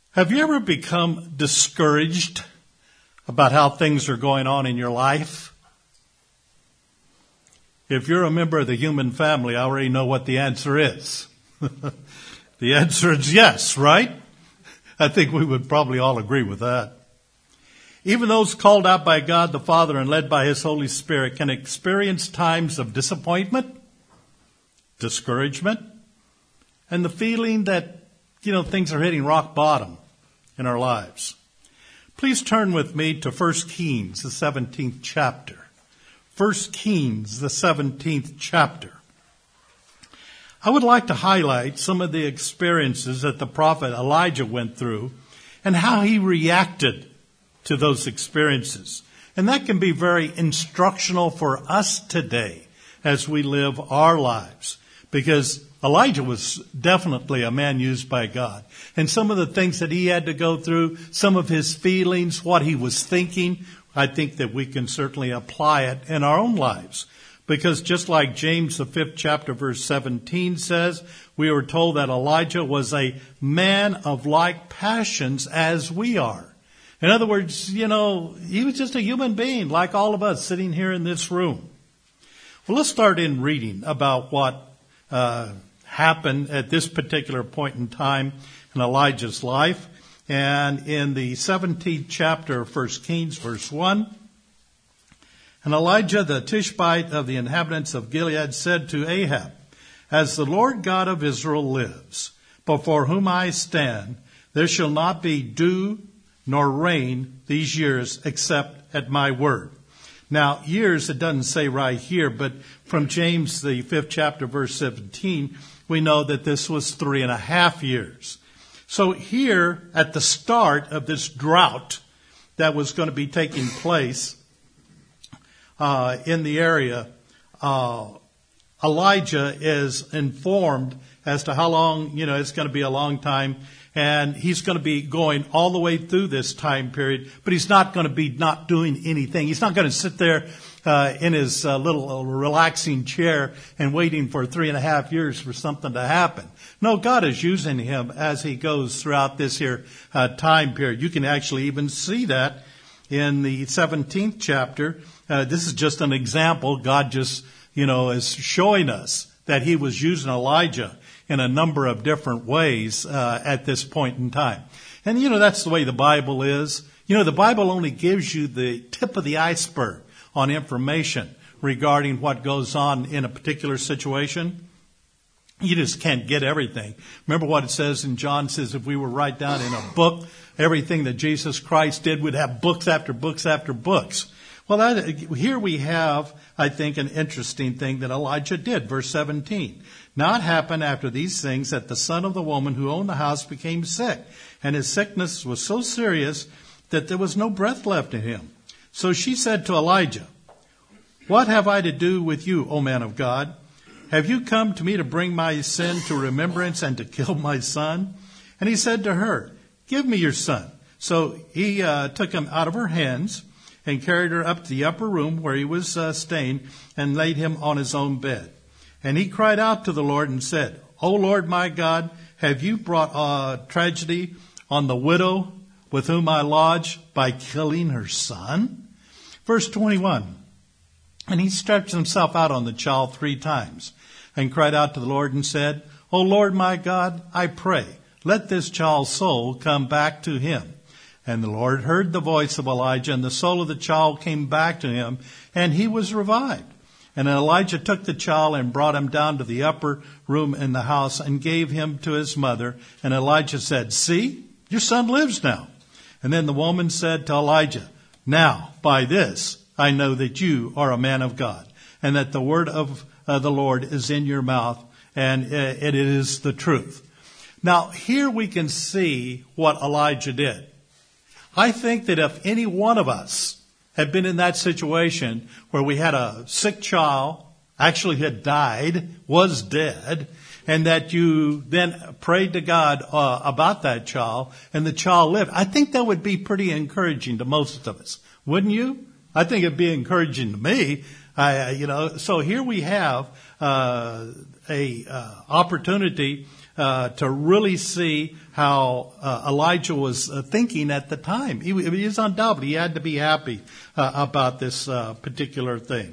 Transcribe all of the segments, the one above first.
Have you ever become discouraged about how things are going on in your life? If you're a member of the human family, I already know what the answer is. The answer is yes, right? I think we would probably all agree with that. Even those called out by God the Father and led by His Holy Spirit can experience times of disappointment, discouragement, and the feeling that, things are hitting rock bottom in our lives. Please turn with me to 1 Kings, the 17th chapter. 1 Kings, the 17th chapter. I would like to highlight some of the experiences that the prophet Elijah went through and how he reacted to those experiences. And that can be very instructional for us today as we live our lives, because Elijah was definitely a man used by God. And some of the things that he had to go through, some of his feelings, what he was thinking, I think that we can certainly apply it in our own lives. Because just like James, the 5th chapter, verse 17 says, we were told that Elijah was a man of like passions as we are. In other words, he was just a human being like all of us sitting here in this room. Well, let's start in reading about what happened at this particular point in time in Elijah's life. And in the 17th chapter of 1 Kings, verse 1, and Elijah the Tishbite of the inhabitants of Gilead said to Ahab, as the Lord God of Israel lives, before whom I stand, there shall not be dew nor rain these years except at my word. Now, years, it doesn't say right here, but from James, the 5th chapter, verse 17, we know that this was 3.5 years. So here, at the start of this drought that was going to be taking place in the area, Elijah is informed as to how long, it's going to be a long time. And he's going to be going all the way through this time period, but he's not going to be not doing anything. He's not going to sit there in his little relaxing chair and waiting for 3.5 years for something to happen. No, God is using him as he goes throughout this here time period. You can actually even see that in the 17th chapter. This is just an example. God just, is showing us that he was using Elijah in a number of different ways at this point in time. And, that's the way the Bible is. The Bible only gives you the tip of the iceberg on information regarding what goes on in a particular situation. You just can't get everything. Remember what it says in John, it says if we were write down in a book everything that Jesus Christ did, we'd have books after books after books. Well, here we have, I think, an interesting thing that Elijah did. Verse 17. Now it happened after these things that the son of the woman who owned the house became sick, and his sickness was so serious that there was no breath left in him. So she said to Elijah, what have I to do with you, O man of God? Have you come to me to bring my sin to remembrance and to kill my son? And he said to her, give me your son. So he took him out of her hands and carried her up to the upper room where he was staying and laid him on his own bed. And he cried out to the Lord and said, O Lord my God, have you brought tragedy on the widow with whom I lodge by killing her son? Verse 21. And he stretched himself out on the child 3 times and cried out to the Lord and said, O Lord my God, I pray, let this child's soul come back to him. And the Lord heard the voice of Elijah, and the soul of the child came back to him, and he was revived. And Elijah took the child and brought him down to the upper room in the house and gave him to his mother. And Elijah said, see, your son lives now. And then the woman said to Elijah, now, by this, I know that you are a man of God, and that the word of the Lord is in your mouth, and it is the truth. Now, here we can see what Elijah did. I think that if any one of us had been in that situation where we had a sick child, actually had died, was dead, and that you then prayed to God about that child, and the child lived, I think that would be pretty encouraging to most of us. Wouldn't you? I think it'd be encouraging to me. So here we have a opportunity to really see how Elijah was thinking at the time. He was undoubtedly, he had to be happy about this particular thing.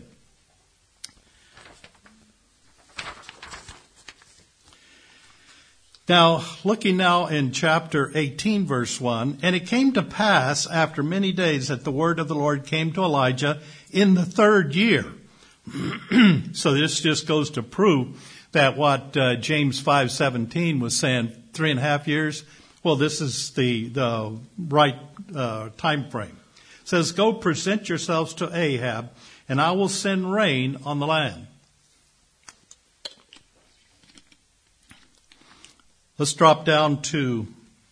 Now, looking now in chapter 18, verse 1, and it came to pass after many days that the word of the Lord came to Elijah in the 3rd year. So this just goes to prove that what James 5:17 was saying, 3.5 years. Well, this is the right time frame. It says, "Go present yourselves to Ahab, and I will send rain on the land." Let's drop down to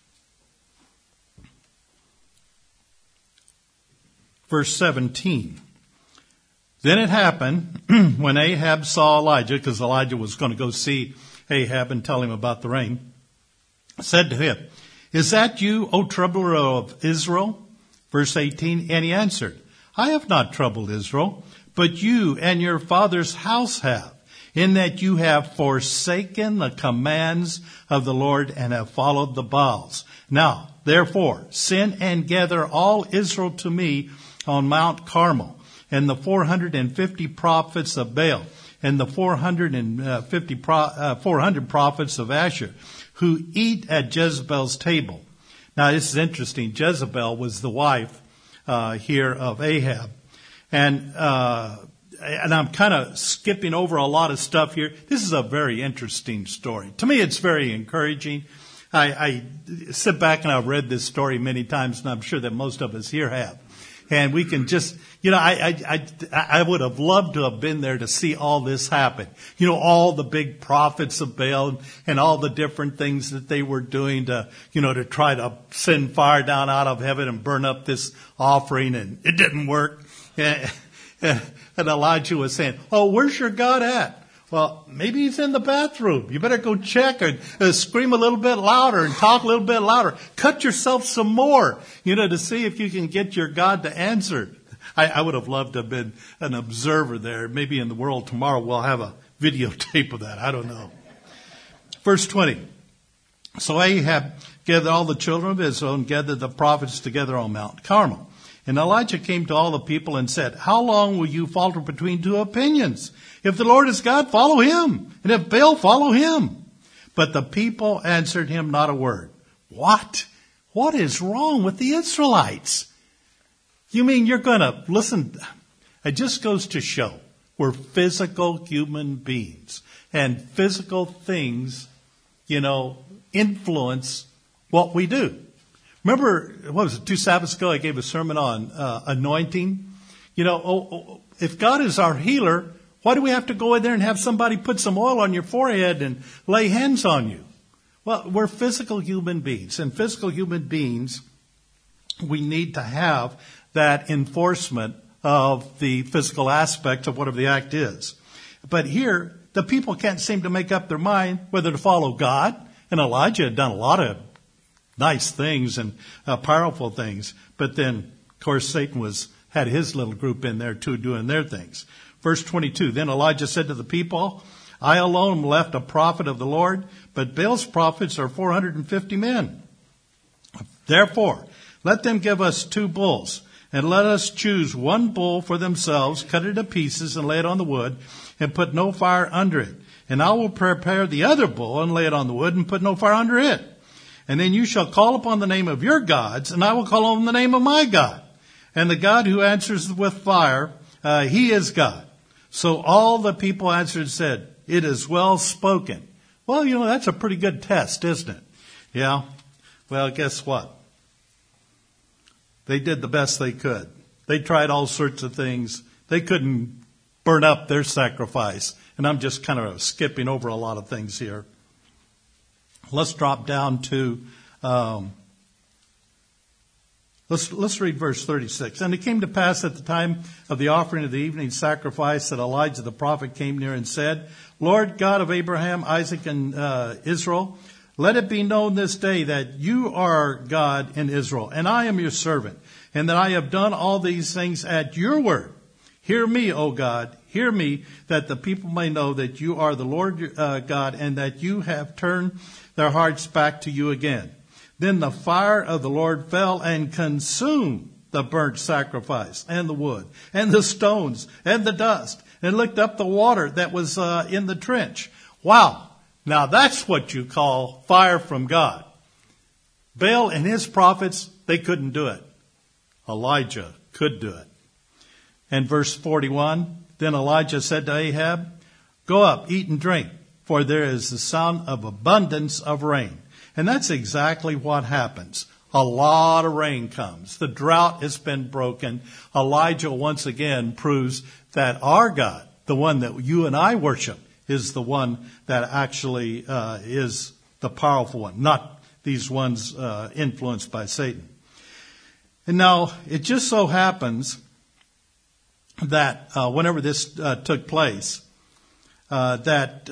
verse 17. Then it happened when Ahab saw Elijah, because Elijah was going to go see Ahab and tell him about the rain, said to him, "Is that you, O troubler of Israel?" Verse 18, and he answered, "I have not troubled Israel, but you and your father's house have, in that you have forsaken the commands of the Lord and have followed the Baals. Now, therefore, send and gather all Israel to me on Mount Carmel, and the 450 prophets of Baal, and the 400 prophets of Asher, who eat at Jezebel's table." Now, this is interesting. Jezebel was the wife here of Ahab. And I'm kind of skipping over a lot of stuff here. This is a very interesting story. To me, it's very encouraging. I sit back and I've read this story many times, and I'm sure that most of us here have. And we can just, I would have loved to have been there to see all this happen. All the big prophets of Baal and all the different things that they were doing to try to send fire down out of heaven and burn up this offering, and it didn't work. And Elijah was saying, "Oh, where's your God at?" Well, maybe he's in the bathroom. You better go check and scream a little bit louder and talk a little bit louder. Cut yourself some more, to see if you can get your God to answer. I would have loved to have been an observer there. Maybe in the world tomorrow we'll have a videotape of that. I don't know. Verse 20. So Ahab gathered all the children of Israel and gathered the prophets together on Mount Carmel. And Elijah came to all the people and said, "How long will you falter between two opinions? If the Lord is God, follow him. And if Baal, follow him." But the people answered him not a word. What? What is wrong with the Israelites? You mean you're going to listen? It just goes to show we're physical human beings. And physical things, influence what we do. Remember, 2 Sabbaths ago, I gave a sermon on anointing. If God is our healer, why do we have to go in there and have somebody put some oil on your forehead and lay hands on you? Well, we're physical human beings. And physical human beings, we need to have that enforcement of the physical aspect of whatever the act is. But here, the people can't seem to make up their mind whether to follow God. And Elijah had done a lot of nice things and powerful things. But then, of course, Satan had his little group in there too doing their things. Verse 22, then Elijah said to the people, "I alone am left a prophet of the Lord, but Baal's prophets are 450 men. Therefore, let them give us 2 bulls, and let us choose 1 bull for themselves, cut it to pieces and lay it on the wood, and put no fire under it. And I will prepare the other bull and lay it on the wood and put no fire under it. And then you shall call upon the name of your gods, and I will call on the name of my God. And the God who answers with fire, he is God." So all the people answered and said, "It is well spoken." Well, that's a pretty good test, isn't it? Yeah. Well, guess what? They did the best they could. They tried all sorts of things. They couldn't burn up their sacrifice. And I'm just kind of skipping over a lot of things here. Let's drop down to, let's read verse 36. And it came to pass at the time of the offering of the evening sacrifice that Elijah the prophet came near and said, "Lord God of Abraham, Isaac, and Israel, let it be known this day that you are God in Israel, and I am your servant, and that I have done all these things at your word. Hear me, O God, hear me, that the people may know that you are the Lord God, and that you have turned their hearts back to you again. Then the fire of the Lord fell and consumed the burnt sacrifice and the wood and the stones and the dust, and licked up the water that was in the trench. Wow. Now that's what you call fire from God. Baal and his prophets, they couldn't do it. Elijah could do it. And verse 41, then Elijah said to Ahab, go up, eat and drink, for there is the sound of abundance of rain. And that's exactly what happens. A lot of rain comes. The drought has been broken. Elijah once again proves that our God, the one that you and I worship, is the one that actually is the powerful one, not these ones influenced by Satan. And now, it just so happens that whenever this took place, and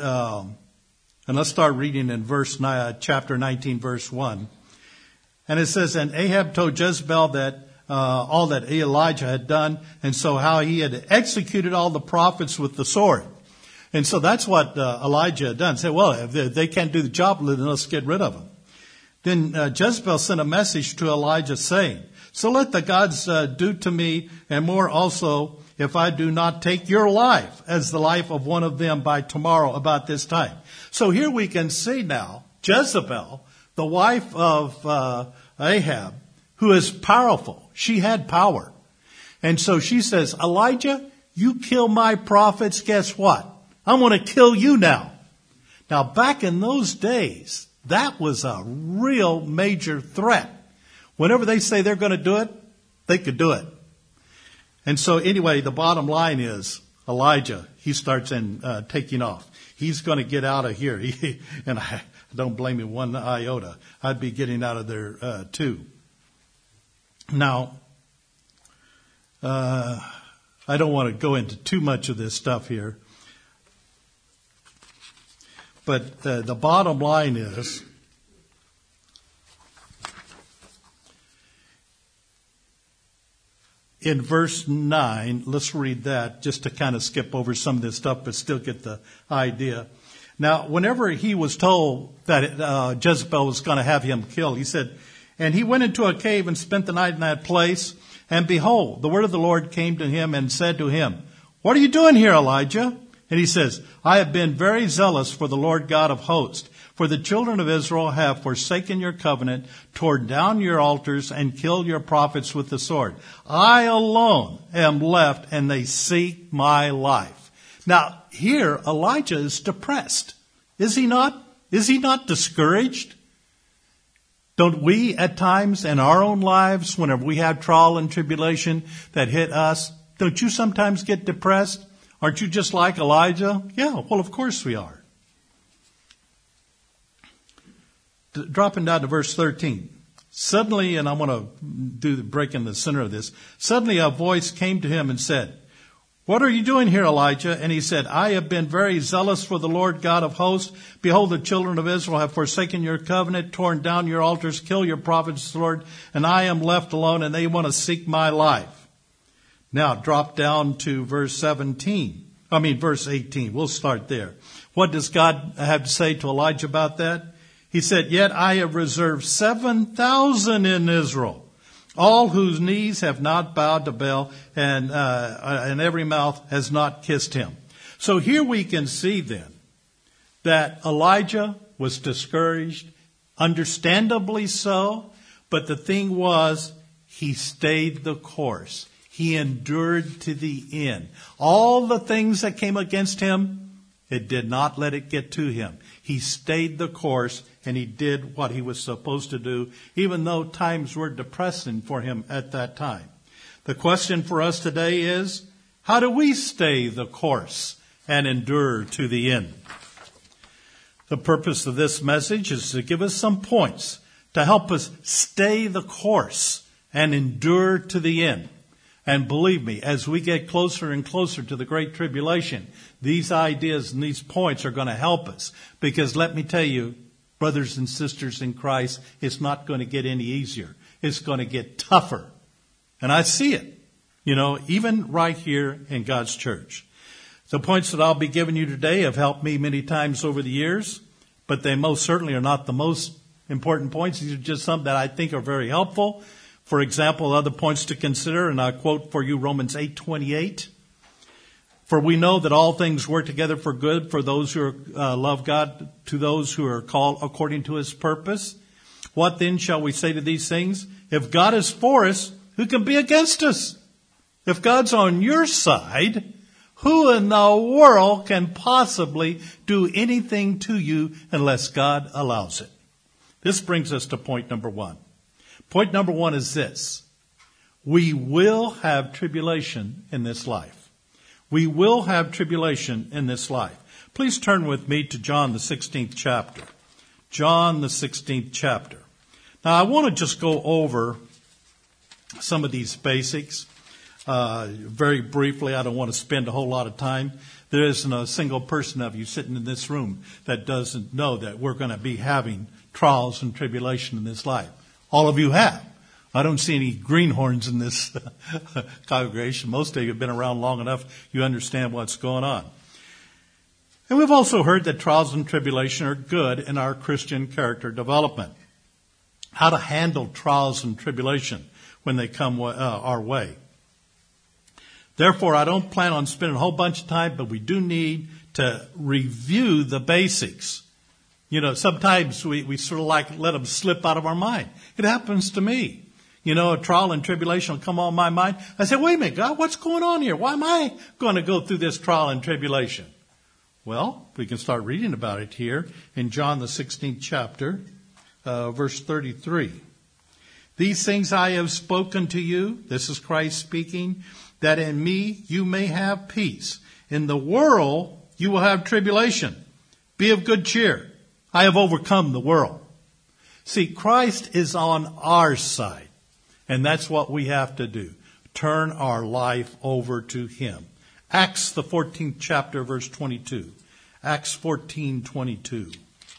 let's start reading in chapter 19, verse 1. And it says, and Ahab told Jezebel that all that Elijah had done, and so how he had executed all the prophets with the sword. And so that's what Elijah had done. Said, well, if they can't do the job, then let's get rid of them. Then Jezebel sent a message to Elijah saying, so let the gods do to me, and more also, if I do not take your life as the life of one of them by tomorrow about this time. So here we can see now, Jezebel, the wife of Ahab, who is powerful. She had power. And so she says, Elijah, you kill my prophets, guess what? I'm going to kill you now. Now, back in those days, that was a real major threat. Whenever they say they're going to do it, they could do it. And so anyway, the bottom line is Elijah, he starts taking off. He's going to get out of here. And I don't blame him one iota. I'd be getting out of there too. Now, I don't want to go into too much of this stuff here. But the bottom line is, in verse 9, let's read that just to kind of skip over some of this stuff, but still get the idea. Now, whenever he was told that Jezebel was going to have him killed, he said, and he went into a cave and spent the night in that place. And behold, the word of the Lord came to him and said to him, what are you doing here, Elijah? And he says, I have been very zealous for the Lord God of hosts. For the children of Israel have forsaken your covenant, torn down your altars, and killed your prophets with the sword. I alone am left, and they seek my life. Now, here, Elijah is depressed. Is he not? Is he not discouraged? Don't we at times in our own lives, whenever we have trial and tribulation that hit us, don't you sometimes get depressed? Aren't you just like Elijah? Yeah, well, of course we are. Dropping down to verse 13. Suddenly, and I'm going to do the break in the center of this. Suddenly a voice came to him and said, what are you doing here, Elijah? And he said, I have been very zealous for the Lord God of hosts. Behold, the children of Israel have forsaken your covenant, torn down your altars, killed your prophets, Lord, and I am left alone, and they want to seek my life. Now, drop down to verse 18. We'll start there. What does God have to say to Elijah about that? He said, yet I have reserved 7,000 in Israel, all whose knees have not bowed to Baal, and every mouth has not kissed him. So here we can see then that Elijah was discouraged, understandably so, but the thing was, he stayed the course. He endured to the end. All the things that came against him, it did not let it get to him. He stayed the course, and he did what he was supposed to do, even though times were depressing for him at that time. The question for us today is, how do we stay the course and endure to the end? The purpose of this message is to give us some points to help us stay the course and endure to the end. And believe me, as we get closer and closer to the Great Tribulation, these ideas and these points are going to help us. Because let me tell you, brothers and sisters in Christ, it's not going to get any easier. It's going to get tougher. And I see it. Even right here in God's church. The points that I'll be giving you today have helped me many times over the years, but they most certainly are not the most important points. These are just some that I think are very helpful. For example, other points to consider, and I'll quote for you Romans 8:28. For we know that all things work together for good for those who love God, to those who are called according to his purpose. What then shall we say to these things? If God is for us, who can be against us? If God's on your side, who in the world can possibly do anything to you unless God allows it? This brings us to point number one. Point number one is this. We will have tribulation in this life. We will have tribulation in this life. Please turn with me to John the 16th chapter. John the 16th chapter. Now I want to just go over some of these basics. Very briefly, I don't want to spend a whole lot of time. There isn't a single person of you sitting in this room that doesn't know that we're going to be having trials and tribulation in this life. All of you have. I don't see any greenhorns in this congregation. Most of you have been around long enough, you understand what's going on. And we've also heard that trials and tribulation are good in our Christian character development. How to handle trials and tribulation when they come our way. Therefore, I don't plan on spending a whole bunch of time, but we do need to review the basics. Sometimes we sort of let them slip out of our mind. It happens to me. A trial and tribulation will come on my mind. I say, wait a minute, God, what's going on here? Why am I going to go through this trial and tribulation? Well, we can start reading about it here in John the 16th chapter, verse 33. These things I have spoken to you, this is Christ speaking, that in me you may have peace. In the world you will have tribulation. Be of good cheer. I have overcome the world. See, Christ is on our side. And that's what we have to do. Turn our life over to him. Acts the 14th chapter, verse 22. Acts 14:22.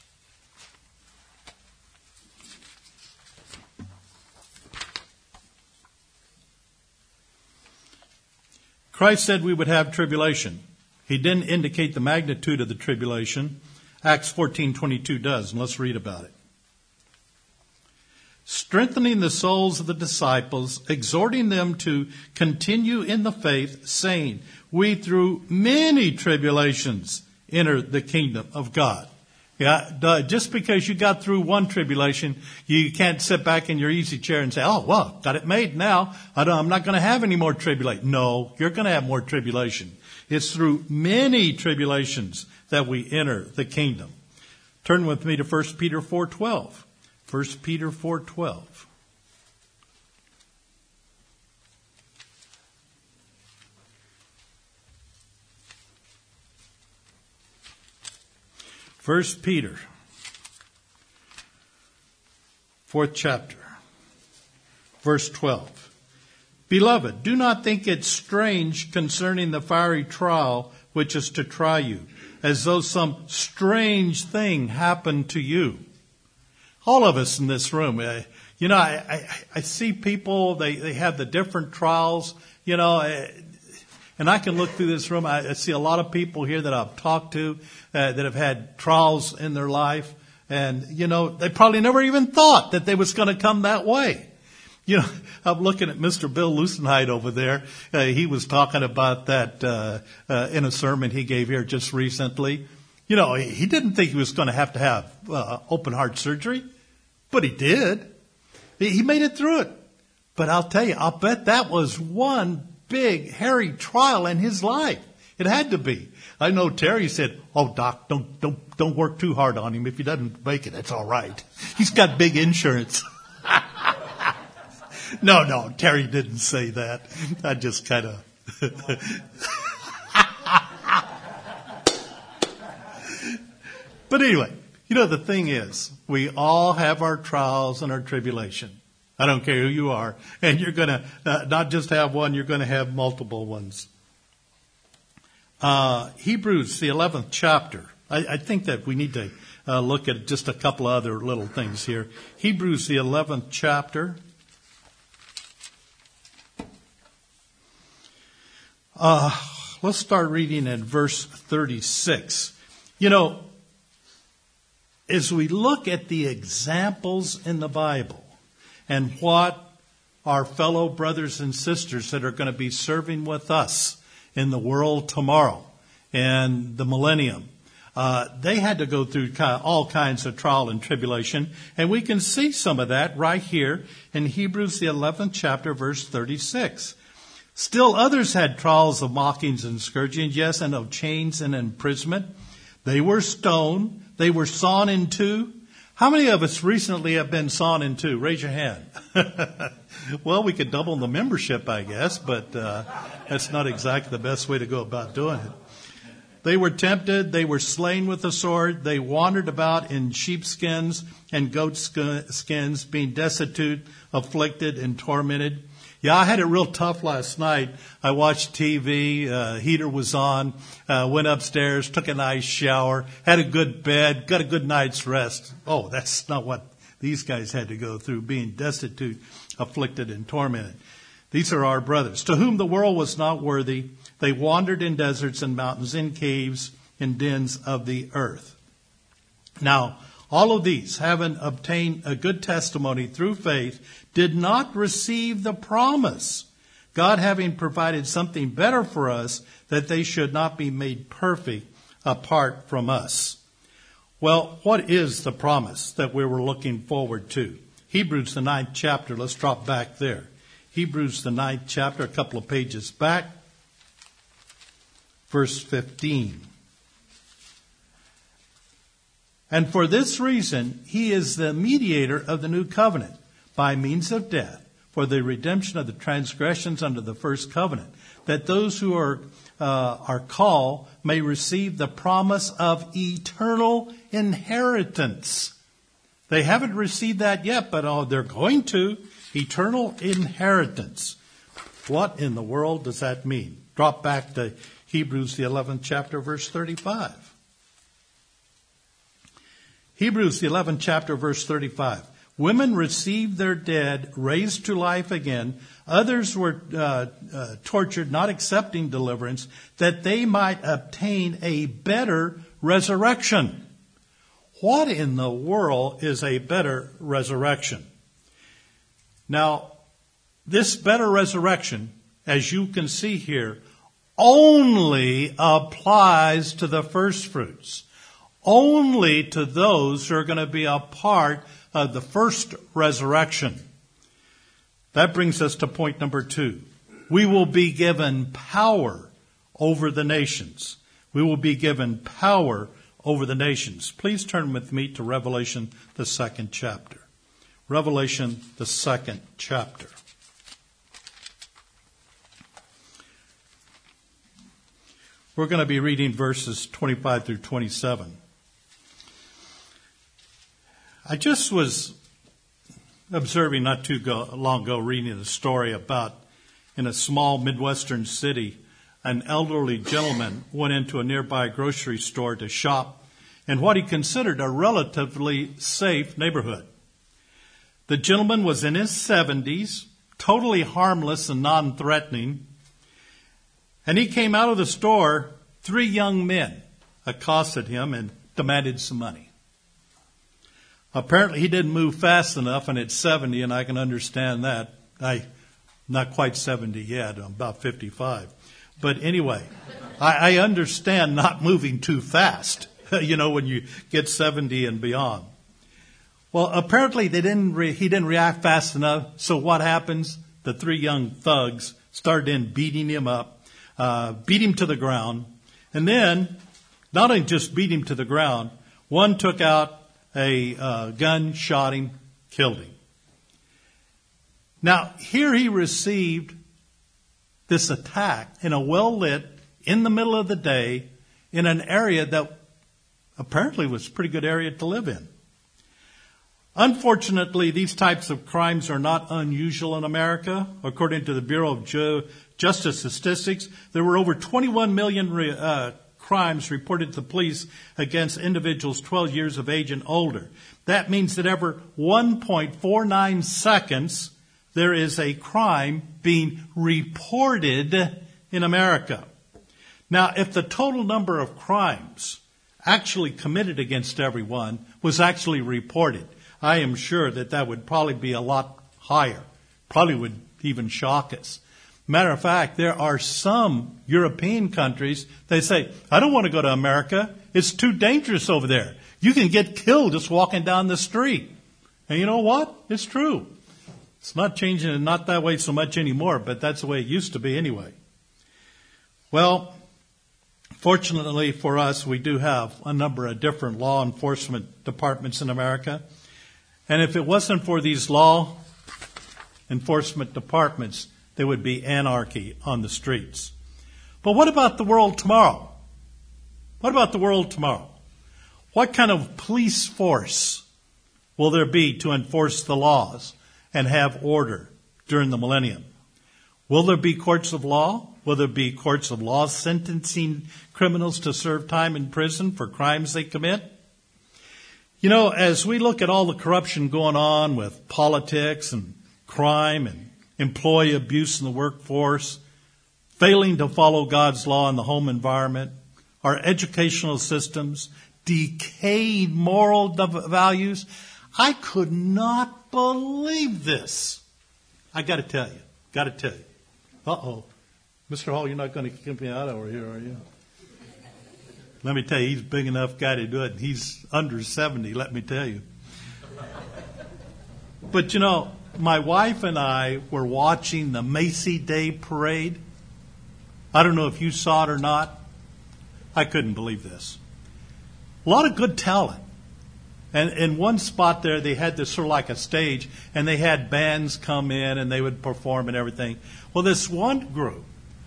Christ said we would have tribulation. He didn't indicate the magnitude of the tribulation. Acts 14:22 does, and let's read about it. Strengthening the souls of the disciples, exhorting them to continue in the faith, saying, we through many tribulations enter the kingdom of God. Yeah, just because you got through one tribulation, you can't sit back in your easy chair and say, oh, well, got it made now. I'm not going to have any more tribulation. No, you're going to have more tribulation. It's through many tribulations that we enter the kingdom. Turn with me to 1 Peter 4:12. 1 Peter 4:12. First Peter, 4th chapter, verse 12. Beloved, do not think it strange concerning the fiery trial which is to try you, as though some strange thing happened to you. All of us in this room, I see people, they have the different trials, and I can look through this room. I see a lot of people here that I've talked to that have had trials in their life. And, they probably never even thought that they was going to come that way. I'm looking at Mr. Bill Lucenheit over there. He was talking about that in a sermon he gave here just recently. He didn't think he was going to have open heart surgery, but he did. He made it through it. But I'll tell you, I'll bet that was one big, hairy trial in his life. It had to be. I know Terry said, oh, Doc, don't work too hard on him. If he doesn't make it, it's all right. He's got big insurance. No, Terry didn't say that. I just kind of... But anyway, the thing is, we all have our trials and our tribulation. I don't care who you are. And you're going to not just have one, you're going to have multiple ones. Hebrews, the 11th chapter. I think that we need to look at just a couple of other little things here. Hebrews, the 11th chapter. Let's start reading in verse 36. You know, as we look at the examples in the Bible and what our fellow brothers and sisters that are going to be serving with us in the world tomorrow and the millennium, they had to go through all kinds of trial and tribulation. And we can see some of that right here in Hebrews, the 11th chapter, verse 36. Still others had trials of mockings and scourgings, yes, and of chains and imprisonment. They were stoned. They were sawn in two. How many of us recently have been sawn in two? Raise your hand. Well, we could double the membership, I guess, but that's not exactly the best way to go about doing it. They were tempted. They were slain with the sword. They wandered about in sheepskins and goat skins, being destitute, afflicted, and tormented. Yeah, I had it real tough last night. I watched TV, heater was on, went upstairs, took a nice shower, had a good bed, got a good night's rest. Oh, that's not what these guys had to go through, being destitute, afflicted, and tormented. These are our brothers, to whom the world was not worthy. They wandered in deserts and mountains, in caves, in dens of the earth. Now, all of these, having obtained a good testimony through faith, did not receive the promise, God having provided something better for us, that they should not be made perfect apart from us. Well, what is the promise that we were looking forward to? Hebrews, the 9th chapter. Let's drop back there. Hebrews, the 9th chapter, a couple of pages back. Verse 15. And for this reason, he is the mediator of the new covenant, by means of death, for the redemption of the transgressions under the first covenant, that those who are called may receive the promise of eternal inheritance. They haven't received that yet, but they're going to. Eternal inheritance. What in the world does that mean? Drop back to Hebrews, the 11th chapter, verse 35. Hebrews, the 11th chapter, verse 35. Women received their dead, raised to life again. Others were tortured, not accepting deliverance, that they might obtain a better resurrection. What in the world is a better resurrection? Now, this better resurrection, as you can see here, only applies to the first fruits. Only to those who are going to be a part of the first resurrection. That brings us to point number 2. We will be given power over the nations. We will be given power over the nations. Please turn with me to Revelation, the 2nd chapter. Revelation, the 2nd chapter. We're going to be reading verses 25 through 27. I just was observing not too long ago, reading a story about in a small Midwestern city, an elderly gentleman went into a nearby grocery store to shop in what he considered a relatively safe neighborhood. The gentleman was in his 70s, totally harmless and non-threatening, and he came out of the store. 3 young men accosted him and demanded some money. Apparently he didn't move fast enough, and it's 70, and I can understand that. I'm not quite 70 yet. I'm about 55. But anyway, I understand not moving too fast, when you get 70 and beyond. Well, apparently he didn't react fast enough, so what happens? The 3 young thugs started in beating him up, beat him to the ground, and then not only just beat him to the ground, one took out a gun, shot him, killed him. Now, here he received this attack in a well-lit, in the middle of the day, in an area that apparently was a pretty good area to live in. Unfortunately, these types of crimes are not unusual in America. According to the Bureau of Justice Statistics, there were over 21 million crimes reported to the police against individuals 12 years of age and older. That means that every 1.49 seconds, there is a crime being reported in America. Now, if the total number of crimes actually committed against everyone was actually reported, I am sure that that would probably be a lot higher. Probably would even shock us. Matter of fact, there are some European countries, they say, I don't want to go to America. It's too dangerous over there. You can get killed just walking down the street. And you know what? It's true. It's not changing, not that way so much anymore, but that's the way it used to be anyway. Well, fortunately for us, we do have a number of different law enforcement departments in America. And if it wasn't for these law enforcement departments, there would be anarchy on the streets. But what about the world tomorrow? What about the world tomorrow? What kind of police force will there be to enforce the laws and have order during the millennium? Will there be courts of law? Will there be courts of law sentencing criminals to serve time in prison for crimes they commit? You know, as we look at all the corruption going on with politics and crime and employee abuse in the workforce, failing to follow God's law in the home environment, our educational systems, decayed moral values, I could not believe this. I got to tell you. Uh-oh. Mr. Hall, you're not going to kick me out over here, are you? Let me tell you, he's a big enough guy to do it. He's under 70, let me tell you. But, you know, my wife and I were watching the Macy Day Parade. I don't know if you saw it or not. I couldn't believe this. A lot of good talent. And in one spot there, they had this sort of like a stage, and they had bands come in, and they would perform and everything. Well, this one group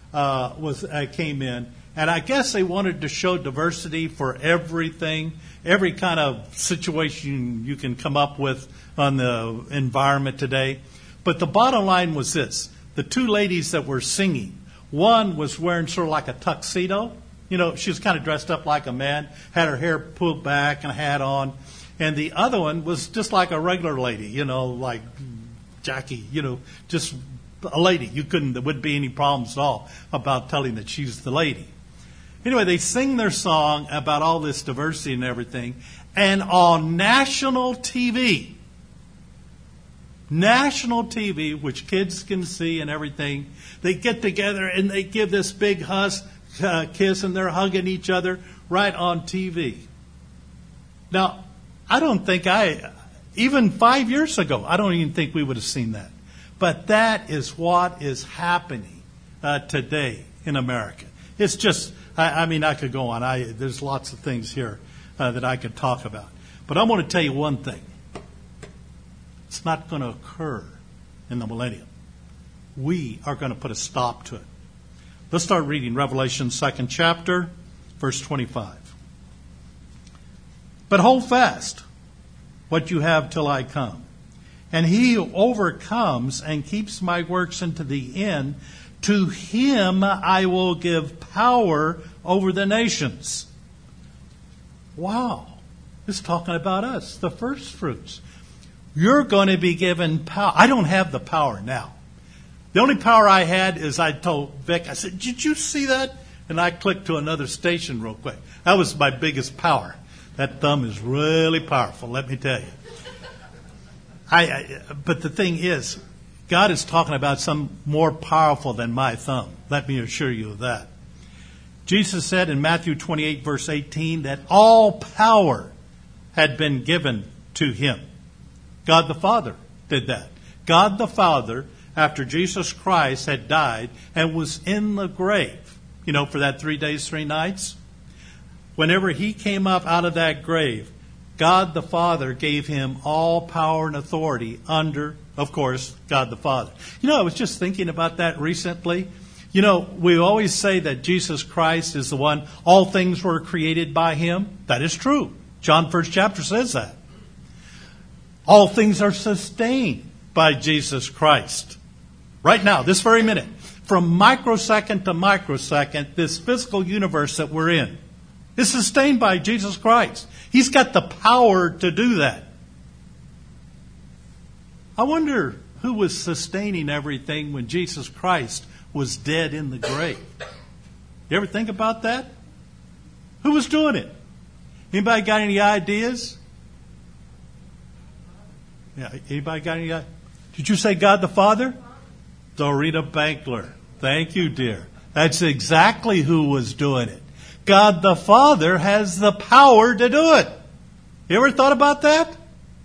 came in, and I guess they wanted to show diversity for everything, every kind of situation you can come up with on the environment today. But the bottom line was this. The two ladies that were singing, one was wearing sort of like a tuxedo. You know, she was kind of dressed up like a man, had her hair pulled back and a hat on. And the other one was just like a regular lady, you know, like Jackie, you know, just a lady. There wouldn't be any problems at all about telling that she's the lady. Anyway, they sing their song about all this diversity and everything. And on national TV, which kids can see and everything, they get together and they give this big kiss, and they're hugging each other right on TV. Now, I don't think even 5 years ago, I don't even think we would have seen that. But that is what is happening today in America. It's just, I mean, I could go on. There's lots of things here that I could talk about. But I want to tell you one thing. It's not going to occur in the millennium. We are going to put a stop to it. Let's start reading Revelation 2nd chapter, verse 25. But hold fast what you have till I come. And he who overcomes and keeps my works unto the end, to him I will give power over the nations. Wow. This is talking about us, the first fruits. You're going to be given power. I don't have the power now. The only power I had is I told Vic, I said, did you see that? And I clicked to another station real quick. That was my biggest power. That thumb is really powerful, let me tell you. But the thing is, God is talking about something more powerful than my thumb. Let me assure you of that. Jesus said in Matthew 28, verse 18, that all power had been given to him. God the Father did that. God the Father, after Jesus Christ had died and was in the grave, you know, for that 3 days, 3 nights, whenever he came up out of that grave, God the Father gave him all power and authority under, of course, God the Father. You know, I was just thinking about that recently. You know, we always say that Jesus Christ is the one, all things were created by him. That is true. John 1st chapter says that. All things are sustained by Jesus Christ. Right now, this very minute, from microsecond to microsecond, this physical universe that we're in is sustained by Jesus Christ. He's got the power to do that. I wonder who was sustaining everything when Jesus Christ was dead in the grave. You ever think about that? Who was doing it? Anybody got any ideas? Yeah, anybody got any ideas? Did you say God the Father? Dorita Bankler. Thank you, dear. That's exactly who was doing it. God the Father has the power to do it. You ever thought about that?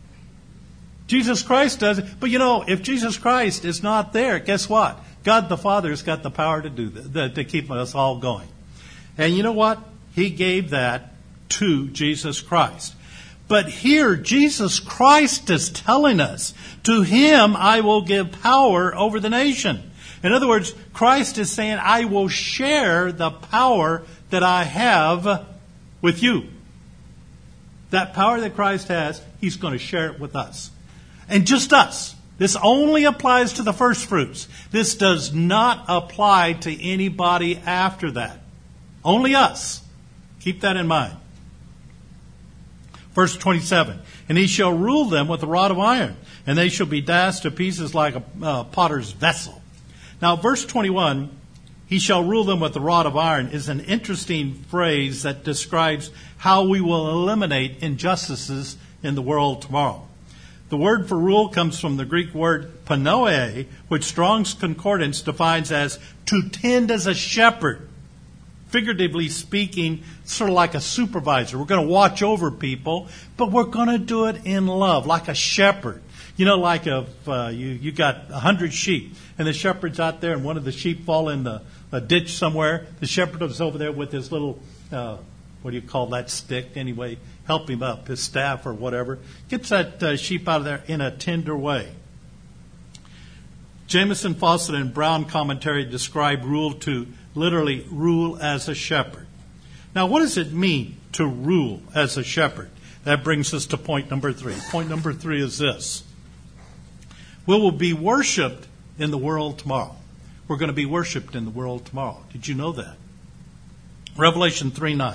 Jesus Christ does it. But if Jesus Christ is not there, guess what? God the Father's got the power to do that, to keep us all going. And you know what? He gave that to Jesus Christ. But here, Jesus Christ is telling us, to him I will give power over the nation. In other words, Christ is saying, I will share the power that I have with you. That power that Christ has, he's going to share it with us. And just us. This only applies to the first fruits. This does not apply to anybody after that. Only us. Keep that in mind. Verse 27, and he shall rule them with a rod of iron, and they shall be dashed to pieces like a potter's vessel. Now, verse 21, he shall rule them with a rod of iron, is an interesting phrase that describes how we will eliminate injustices in the world tomorrow. The word for rule comes from the Greek word panoe, which Strong's Concordance defines as to tend as a shepherd. Figuratively speaking, sort of like a supervisor. We're going to watch over people, but we're going to do it in love, like a shepherd. Like if you got 100 sheep, and the shepherd's out there, and one of the sheep fall in a ditch somewhere. The shepherd is over there with his little, what do you call that stick? Anyway, help him up, his staff or whatever. Gets that sheep out of there in a tender way. Jameson, Fawcett, and Brown commentary describe rule to literally rule as a shepherd. Now, what does it mean to rule as a shepherd? That brings us to point number 3. Point number 3 is this. We will be worshipped in the world tomorrow. We're going to be worshipped in the world tomorrow. Did you know that? Revelation 3:9.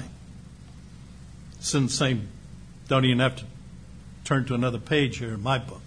It's in the same, don't even have to turn to another page here in my book.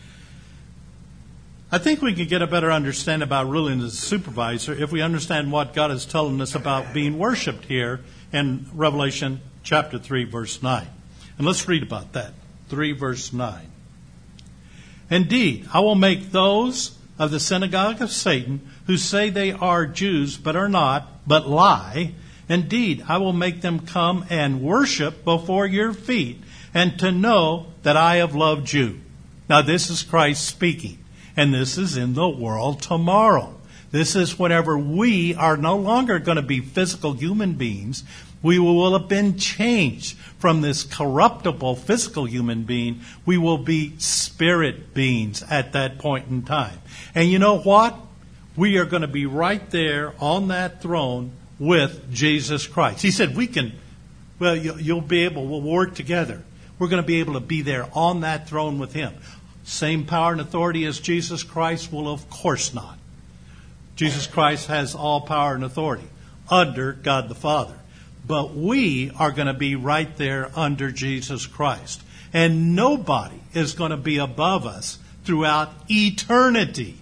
I think we can get a better understanding about ruling as a supervisor if we understand what God is telling us about being worshipped here in Revelation chapter 3, verse 9. And let's read about that. 3, verse 9. Indeed, I will make those of the synagogue of Satan who say they are Jews but are not, but lie. Indeed, I will make them come and worship before your feet and to know that I have loved you. Now, this is Christ speaking. And this is in the world tomorrow. This is whenever we are no longer going to be physical human beings. We will have been changed from this corruptible physical human being. We will be spirit beings at that point in time. And you know what? We are going to be right there on that throne with Jesus Christ. He said we'll be able, we'll work together. We're going to be able to be there on that throne with him. Same power and authority as Jesus Christ? Well, of course not. Jesus Christ has all power and authority under God the Father. But we are going to be right there under Jesus Christ. And nobody is going to be above us throughout eternity.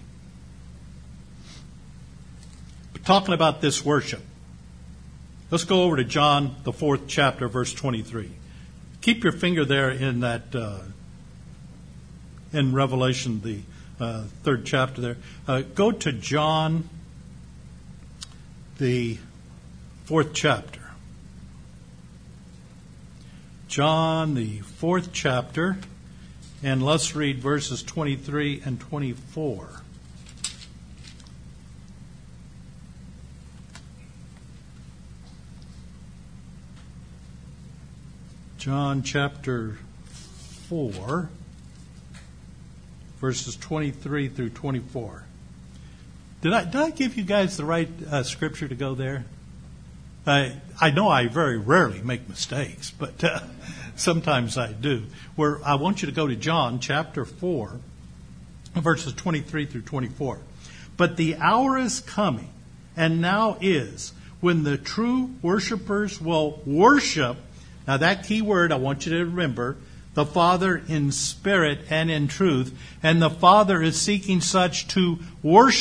But talking about this worship, let's go over to John, the 4th chapter, verse 23. Keep your finger there in that in Revelation, the 3rd chapter there. Go to John, the 4th chapter. John, the 4th chapter, and let's read verses 23 and 24. John chapter 4. Verses 23 through 24. Did I give you guys the right scripture to go there? I know I very rarely make mistakes, but sometimes I do. I want you to go to John chapter 4, verses 23 through 24. But the hour is coming, and now is, when the true worshipers will worship. Now that key word I want you to remember, the Father in spirit and in truth. And the Father is seeking such to worship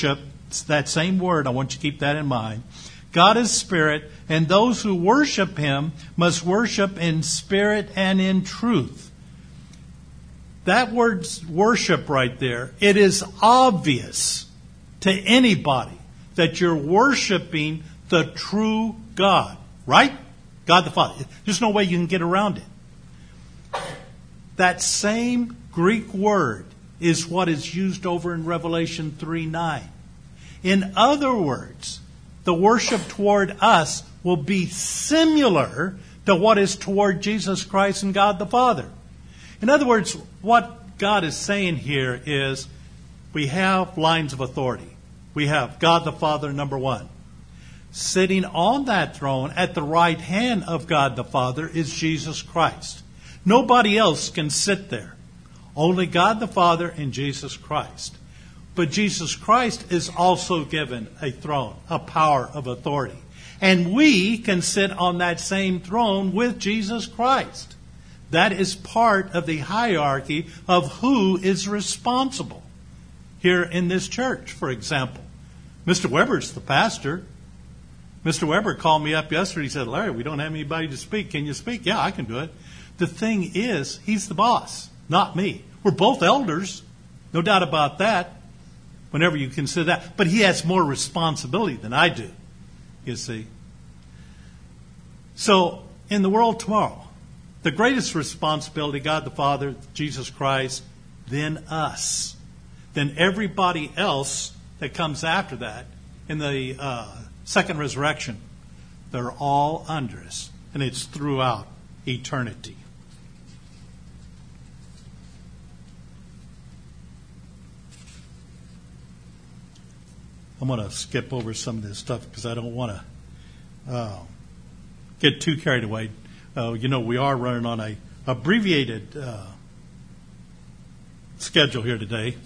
It's that same word. I want you to keep that in mind. God is spirit, and those who worship him must worship in spirit and in truth. That word's worship right there, it is obvious to anybody that you're worshiping the true God, right? God the Father. There's no way you can get around it. That same Greek word is what is used over in Revelation 3:9. In other words, the worship toward us will be similar to what is toward Jesus Christ and God the Father. In other words, what God is saying here is we have lines of authority. We have God the Father, number one. Sitting on that throne at the right hand of God the Father is Jesus Christ. Nobody else can sit there. Only God the Father and Jesus Christ. But Jesus Christ is also given a throne, a power of authority. And we can sit on that same throne with Jesus Christ. That is part of the hierarchy of who is responsible. Here in this church, for example, Mr. Weber's the pastor. Mr. Weber called me up yesterday. He said, Larry, we don't have anybody to speak. Can you speak? Yeah, I can do it. The thing is, he's the boss, not me. We're both elders, no doubt about that, whenever you consider that. But he has more responsibility than I do, you see. So, in the world tomorrow, the greatest responsibility, God the Father, Jesus Christ, then us. Then everybody else that comes after that in the second resurrection, they're all under us. And it's throughout eternity. I'm going to skip over some of this stuff because I don't want to get too carried away. We are running on a abbreviated schedule here today.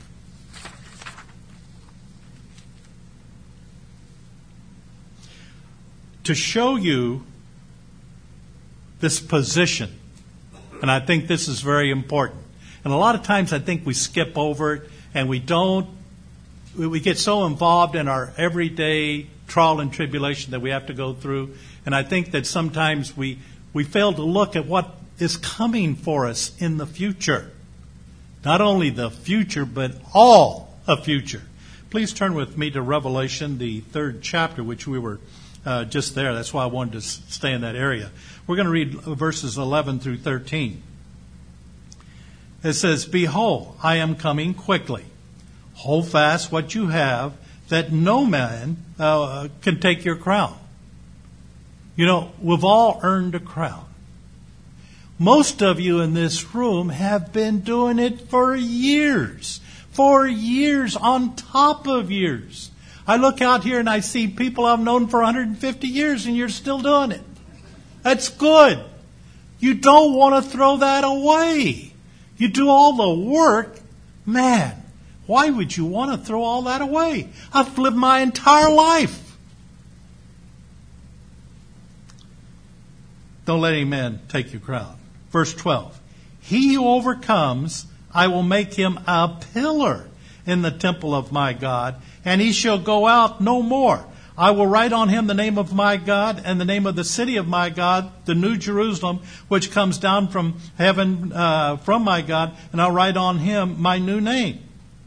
To show you this position, and I think this is very important. And a lot of times I think we skip over it and we get so involved in our everyday trial and tribulation that we have to go through. And I think that sometimes we fail to look at what is coming for us in the future. Not only the future, but all of future. Please turn with me to Revelation, the 3rd chapter, which we were just there. That's why I wanted to stay in that area. We're going to read verses 11 through 13. It says, Behold, I am coming quickly. Hold fast what you have, that no man can take your crown. We've all earned a crown. Most of you in this room have been doing it for years. For years, on top of years. I look out here and I see people I've known for 150 years and you're still doing it. That's good. You don't want to throw that away. You do all the work. Man, why would you want to throw all that away? I've lived my entire life. Don't let any man take your crown. Verse 12. He who overcomes, I will make him a pillar in the temple of my God, and he shall go out no more. I will write on him the name of my God and the name of the city of my God, the New Jerusalem, which comes down from heaven from my God, and I'll write on him my new name.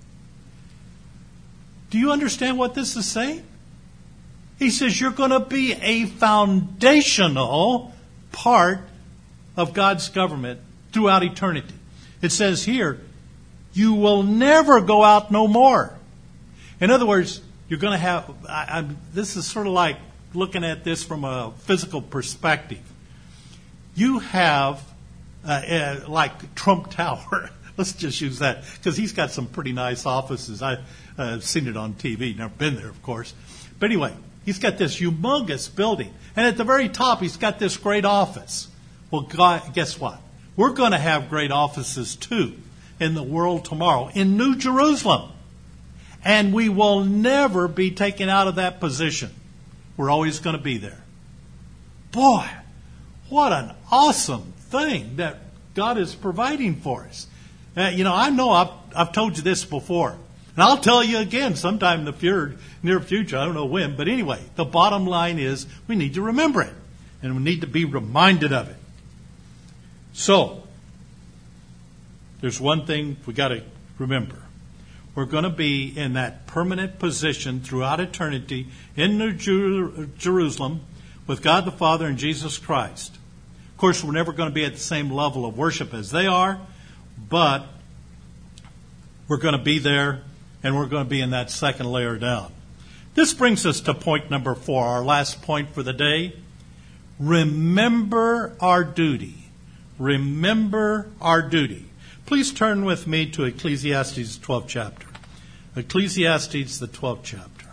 Do you understand what this is saying? He says you're going to be a foundational part of God's government throughout eternity. It says here, you will never go out no more. In other words, you're going to have, this is sort of like looking at this from a physical perspective. You have, like Trump Tower. Let's just use that, because he's got some pretty nice offices. I've seen it on TV, never been there, of course. But anyway, he's got this humongous building. And at the very top, he's got this great office. Well, guess what? We're going to have great offices, too, in the world tomorrow, in New Jerusalem. And we will never be taken out of that position. We're always going to be there. Boy, what an awesome thing that God is providing for us. I know I've told you this before. And I'll tell you again sometime in the near future, I don't know when, but anyway, the bottom line is we need to remember it. And we need to be reminded of it. So, there's one thing we got to remember. We're going to be in that permanent position throughout eternity in New Jerusalem with God the Father and Jesus Christ. Of course, we're never going to be at the same level of worship as they are, but we're going to be there, and we're going to be in that second layer down. This brings us to point number 4, our last point for the day. Remember our duty. Remember our duty. Please turn with me to Ecclesiastes, the 12th chapter. Ecclesiastes, the 12th chapter.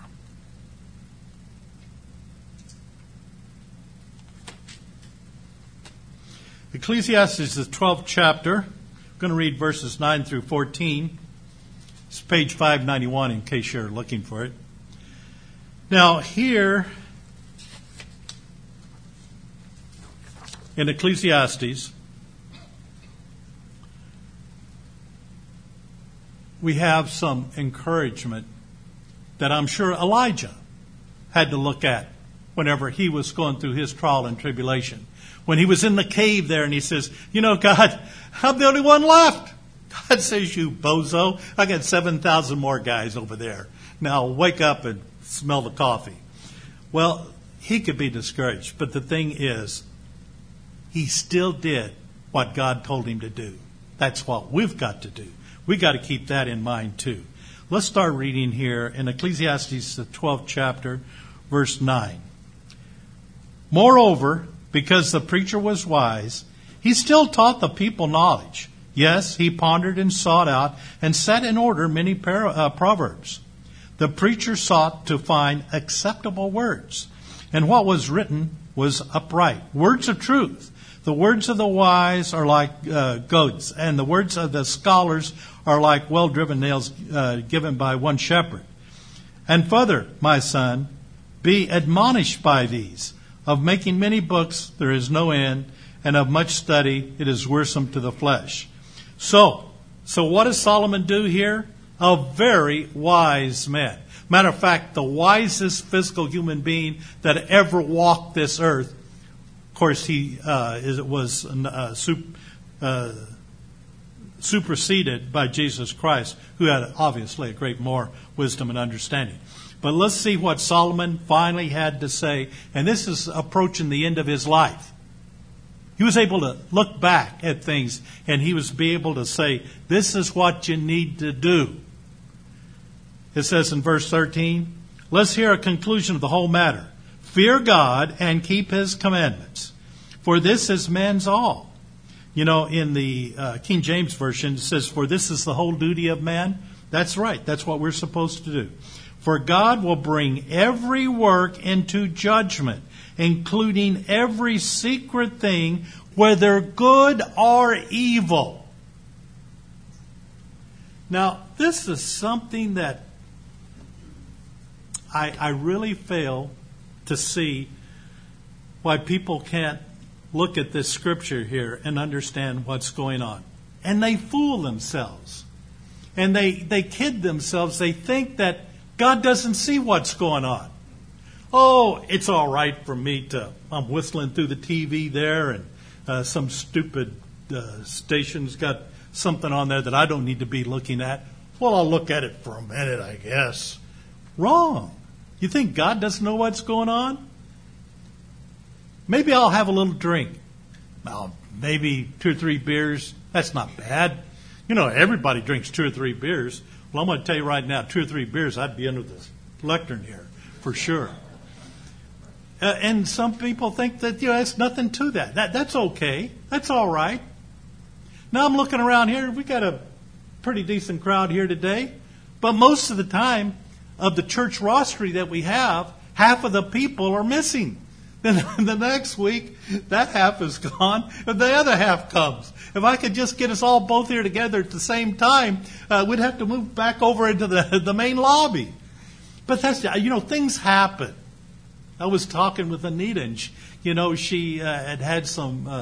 Ecclesiastes, the 12th chapter. I'm going to read verses 9 through 14. It's page 591 in case you're looking for it. Now, here in Ecclesiastes, we have some encouragement that I'm sure Elijah had to look at whenever he was going through his trial and tribulation. When he was in the cave there and he says, you know, God, I'm the only one left. God says, you bozo, I got 7,000 more guys over there. Now wake up and smell the coffee. Well, he could be discouraged, but the thing is, he still did what God told him to do. That's what we've got to do. We've got to keep that in mind too. Let's start reading here in Ecclesiastes, the 12th chapter, verse 9. Moreover, because the preacher was wise, he still taught the people knowledge. Yes, he pondered and sought out and set in order many proverbs. The preacher sought to find acceptable words, and what was written was upright, words of truth. The words of the wise are like goats, and the words of the scholars are like well-driven nails given by one shepherd. And further, my son, be admonished by these. Of making many books there is no end, and of much study it is wearisome to the flesh. So what does Solomon do here? A very wise man. Matter of fact, the wisest physical human being that ever walked this earth. Of course, he was superseded by Jesus Christ, who had obviously a great more wisdom and understanding. But let's see what Solomon finally had to say. And this is approaching the end of his life. He was able to look back at things and he was able to say, this is what you need to do. It says in verse 13, let's hear a conclusion of the whole matter. Fear God and keep his commandments, for this is man's all. You know, in the King James Version, it says, for this is the whole duty of man. That's right. That's what we're supposed to do. For God will bring every work into judgment, including every secret thing, whether good or evil. Now, this is something that I really fail to see why people can't look at this scripture here and understand what's going on. And they fool themselves. And they kid themselves. They think that God doesn't see what's going on. Oh, it's all right for me I'm whistling through the TV there and some stupid station's got something on there that I don't need to be looking at. Well, I'll look at it for a minute, I guess. Wrong. You think God doesn't know what's going on? Maybe I'll have a little drink. Well, maybe 2 or 3 beers. That's not bad. You know, everybody drinks 2 or 3 beers. Well, I'm going to tell you right now, 2 or 3 beers, I'd be under the lectern here, for sure. And some people think that, there's nothing to that. That's okay. That's all right. Now I'm looking around here. We got a pretty decent crowd here today. But most of the time, of the church rostry that we have, half of the people are missing. Then the next week, that half is gone, and the other half comes. If I could just get us all both here together at the same time, we'd have to move back over into the main lobby. But that's, things happen. I was talking with Anita, and she had some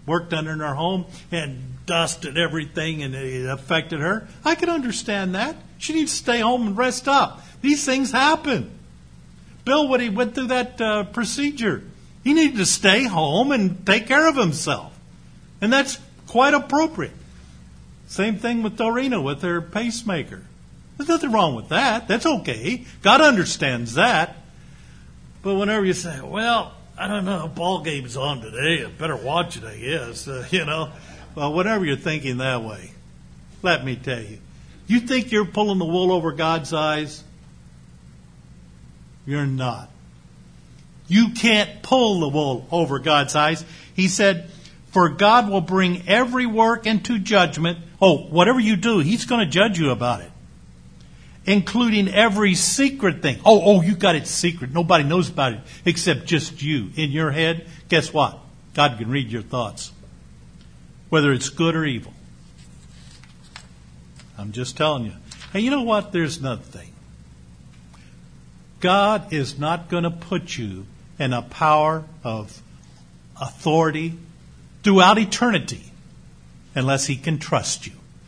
worked in her home and dusted everything and it affected her. I can understand that. She needs to stay home and rest up. These things happen. Bill, when he went through that procedure, he needed to stay home and take care of himself. And that's quite appropriate. Same thing with Dorina with her pacemaker. There's nothing wrong with that. That's okay. God understands that. But whenever you say, well, I don't know, ball game's on today, I better watch it, I guess, Well, whenever you're thinking that way, let me tell you, you think you're pulling the wool over God's eyes? You're not. You can't pull the wool over God's eyes. He said, for God will bring every work into judgment. Oh, whatever you do, He's going to judge you about it. Including every secret thing. Oh, you got it secret. Nobody knows about it except just you. In your head, guess what? God can read your thoughts. Whether it's good or evil. I'm just telling you. And you know what? There's another thing. God is not going to put you in a power of authority throughout eternity unless He can trust you.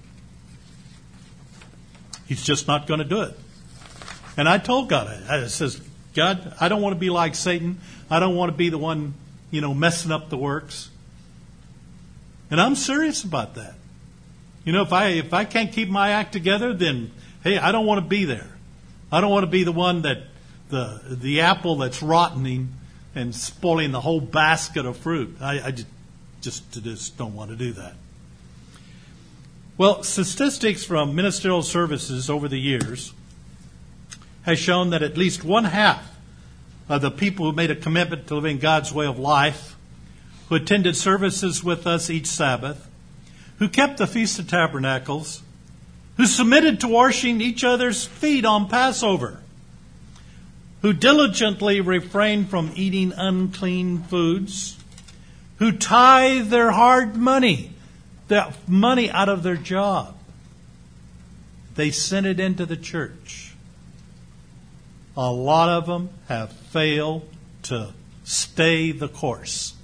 He's just not going to do it. And I told God, I says, God, I don't want to be like Satan. I don't want to be the one, messing up the works. And I'm serious about that. If I can't keep my act together, then, hey, I don't want to be there. I don't want to be the one that the apple that's rotting and spoiling the whole basket of fruit. I just don't want to do that. Well, statistics from ministerial services over the years has shown that at least 1/2 of the people who made a commitment to living God's way of life, who attended services with us each Sabbath, who kept the Feast of Tabernacles, who submitted to washing each other's feet on Passover, who diligently refrained from eating unclean foods, who tithe their hard money, the money out of their job. They sent it into the church. A lot of them have failed to stay the course.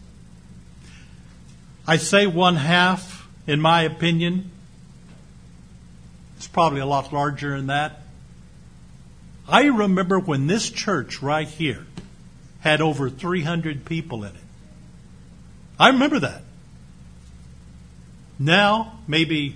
I say 1/2, in my opinion. It's probably a lot larger than that. I remember when this church right here had over 300 people in it. I remember that. Now, maybe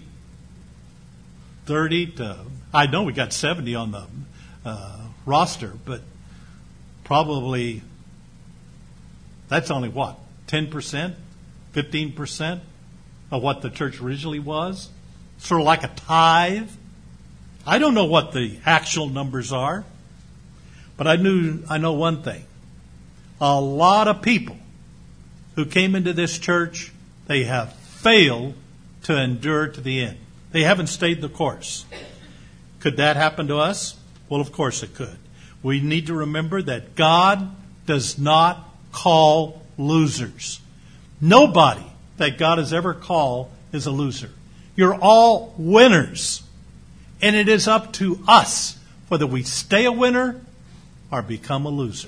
30 to, I know we got 70 on the roster, but probably that's only what, 10%, 15% of what the church originally was? Sort of like a tithe. I don't know what the actual numbers are, but I know one thing. A lot of people who came into this church, they have failed to endure to the end. They haven't stayed the course. Could that happen to us? Well, of course it could. We need to remember that God does not call losers. Nobody that God has ever called is a loser. You're all winners. And it is up to us whether we stay a winner or become a loser.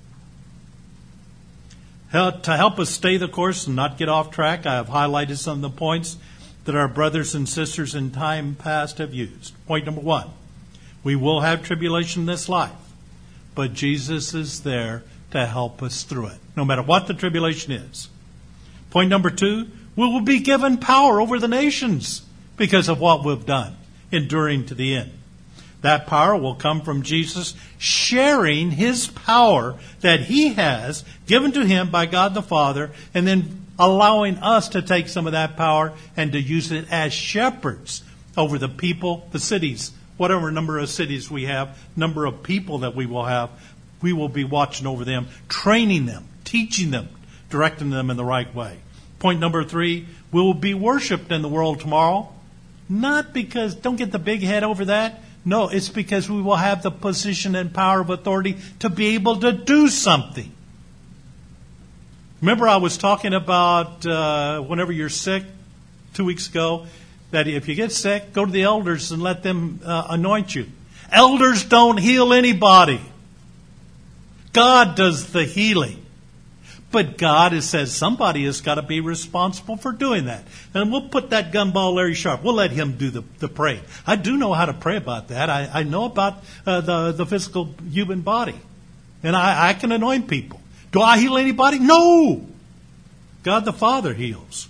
To help us stay the course and not get off track, I have highlighted some of the points that our brothers and sisters in time past have used. Point number 1, we will have tribulation in this life, but Jesus is there to help us through it, no matter what the tribulation is. Point number 2, we will be given power over the nations because of what we've done, enduring to the end. That power will come from Jesus sharing His power that He has given to Him by God the Father, and then allowing us to take some of that power and to use it as shepherds over the people, the cities, whatever number of cities we have, number of people that we will have. We will be watching over them, training them, teaching them, directing them in the right way. Point number 3, we will be worshipped in the world tomorrow. Not because, don't get the big head over that. No, it's because we will have the position and power of authority to be able to do something. Remember I was talking about whenever you're sick 2 weeks ago, that if you get sick, go to the elders and let them anoint you. Elders don't heal anybody. God does the healing. But God has said somebody has got to be responsible for doing that. And we'll put that gumball Larry Sharp. We'll let him do the praying. I do know how to pray about that. I know about the physical human body. And I can anoint people. Do I heal anybody? No. God the Father heals.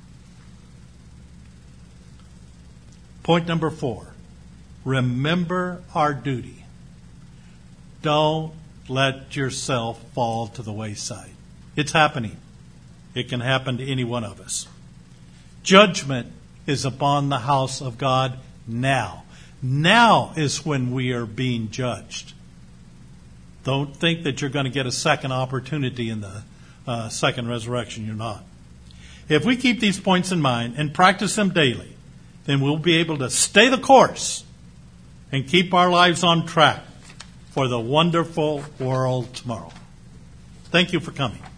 Point number 4. Remember our duty. Don't let yourself fall to the wayside. It's happening. It can happen to any one of us. Judgment is upon the house of God now. Now is when we are being judged. Don't think that you're going to get a second opportunity in the second resurrection. You're not. If we keep these points in mind and practice them daily, then we'll be able to stay the course and keep our lives on track for the wonderful world tomorrow. Thank you for coming.